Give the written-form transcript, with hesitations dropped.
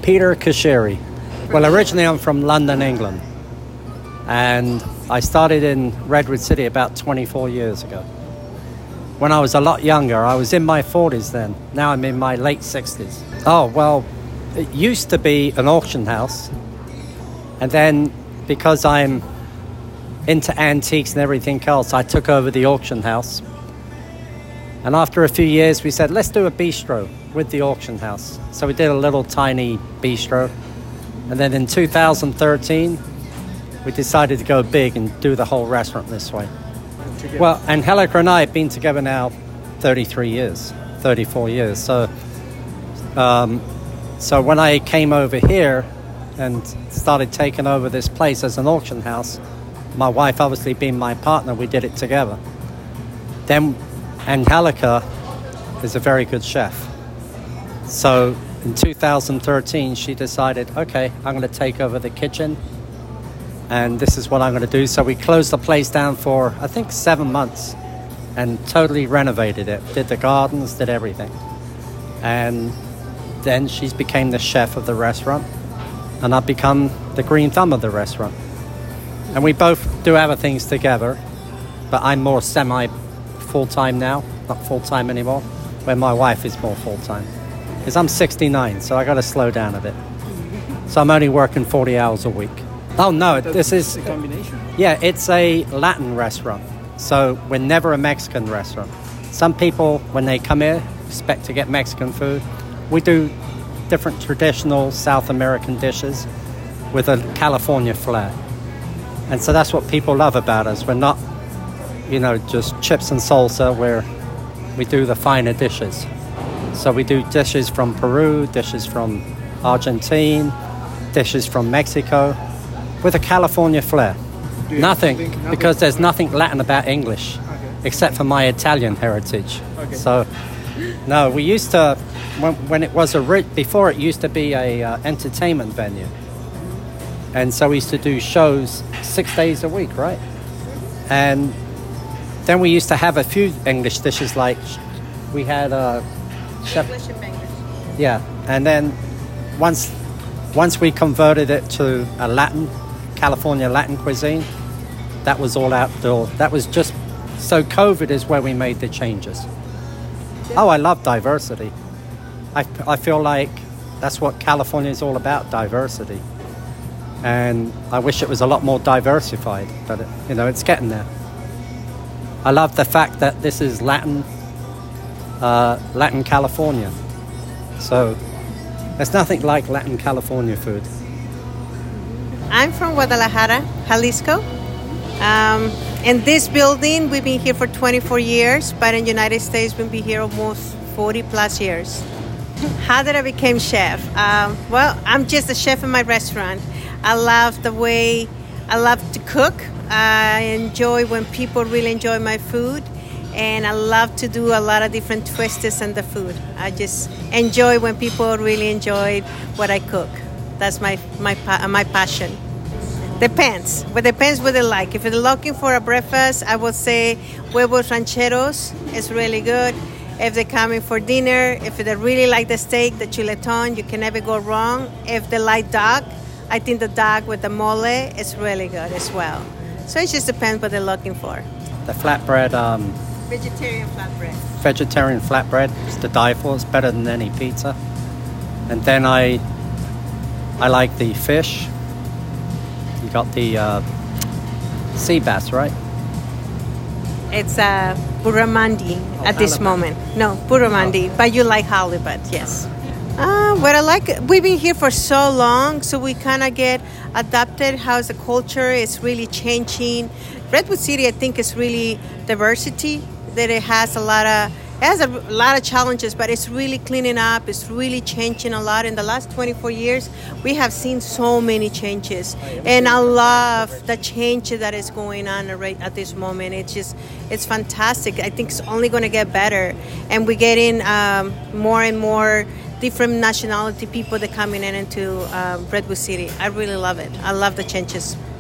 Peter Kashiri. Well, originally I'm from London, England. And I started in Redwood City about 24 years ago. When I was a lot younger, I was in my 40s then. Now I'm in my late 60s. Oh, well, it used to be an auction house. And then because I'm into antiques and everything else, I took over the auction house. And after a few years, we said, let's do a bistro with the auction house. So we did a little tiny bistro. And then in 2013, we decided to go big and do the whole restaurant this way. Well, Angelica and I have been together now 34 years. So when I came over here and started taking over this place as an auction house, my wife obviously being my partner, we did it together. Then Angelica is a very good chef. So in 2013, she decided, okay, I'm going to take over the kitchen. And this is what I'm going to do. So we closed the place down for, I think, 7 months and totally renovated it. Did the gardens, did everything. And then she became the chef of the restaurant. And I've become the green thumb of the restaurant. And we both do other things together. But I'm more semi-full-time now, not full-time anymore, where my wife is more full-time. Because I'm 69, so I got to slow down a bit. So I'm only working 40 hours a week. Oh, no, this is a combination. Yeah, it's a Latin restaurant. So we're never a Mexican restaurant. Some people, when they come here, expect to get Mexican food. We do different traditional South American dishes with a California flair. And so that's what people love about us. We're not, just chips and salsa, where we do the finer dishes. So we do dishes from Peru, dishes from Argentina, dishes from Mexico, with a California flair. Nothing, because there's nothing Latin about English, except for my Italian heritage. Okay. So, no, we used to, when it was before it used to be a entertainment venue. And so we used to do shows 6 days a week, right? And then we used to have a few English dishes, like we had English and English. Yeah, and then once we converted it to a California Latin cuisine, that was all outdoor. That was just, so COVID is where we made the changes. Oh, I love diversity. I feel like that's what California is all about, diversity. And I wish it was a lot more diversified, but it's getting there. I love the fact that this is Latin California. So there's nothing like Latin California food. I'm from Guadalajara, Jalisco. In this building, we've been here for 24 years, but in the United States, we've been here almost 40 plus years. How did I become chef? Well, I'm just a chef in my restaurant. I love to cook. I enjoy when people really enjoy my food. And I love to do a lot of different twists in the food. I just enjoy when people really enjoy what I cook. That's my passion. Depends. But depends what they like. If they're looking for a breakfast, I would say huevos rancheros is really good. If they're coming for dinner, if they really like the steak, the chuletón, you can never go wrong. If they like duck, I think the duck with the mole is really good as well. So it just depends what they're looking for. The flatbread... Vegetarian flatbread is to die for. It's better than any pizza. And then I like the fish. You got the sea bass, right? It's Burramandi at this moment. No, Burramandi. But you like halibut, yes. What I like, we've been here for so long, so we kind of get adapted. How the culture is really changing. Redwood City, I think, is really diversity. That it has a lot of challenges, but it's really cleaning up. It's really changing a lot. In the last 24 years, we have seen so many changes, and I love the change that is going on right at this moment. It's fantastic. I think it's only going to get better, and we're getting more and more different nationality people that coming into Redwood City. I really love it. I love the changes.